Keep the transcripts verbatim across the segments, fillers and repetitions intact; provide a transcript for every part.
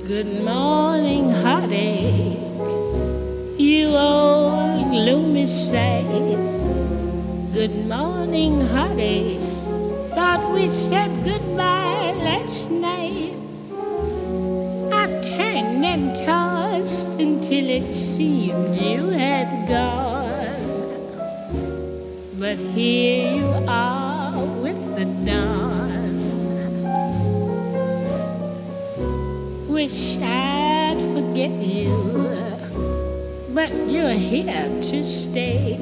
Good morning, heartache, you old gloomy sight. Good morning, heartache, thought we said goodbye last night. I turned and tossed until it seemed you had gone. But here you are with the dawn. Wish I'd forget you, but you're here to stay.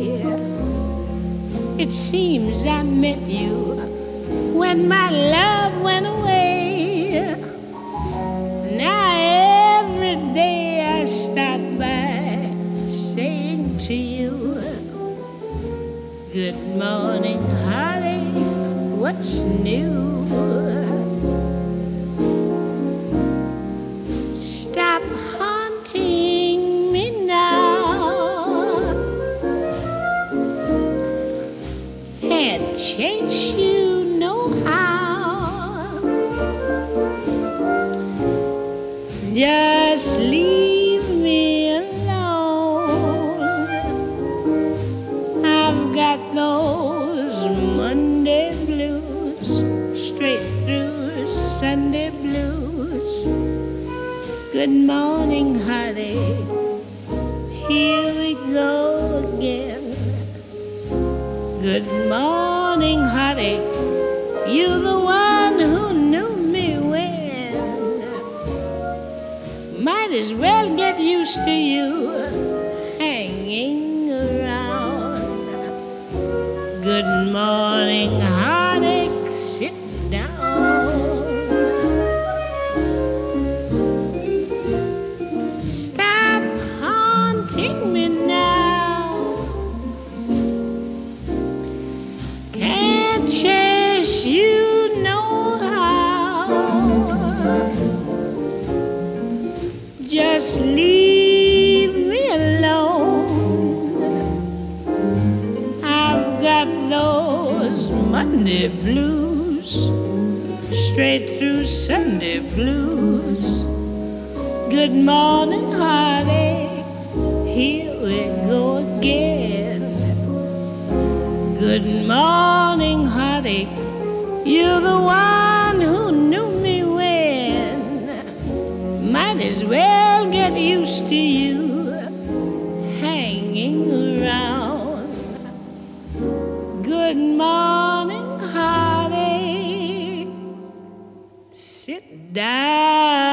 It seems I met you when my love went away. Now every day I stop by saying to you, good morning, heartache, what's new? Stop haunting me now. Can't chase you no how. Just leave me alone. I've got those Monday blues, straight through Sunday blues. Good morning, heartache, here we go again. Good morning, heartache, you're the one who knew me when. Might as well get used to you hanging around. Good morning, heartache, sit down. Take me now. Can't chase you no how. Just leave me alone. I've got those Monday blues, straight through Sunday blues. Good morning, heartache, here we go again. Good morning, heartache, you're the one who knew me when. Might as well get used to you hanging around. Good morning, heartache, sit down.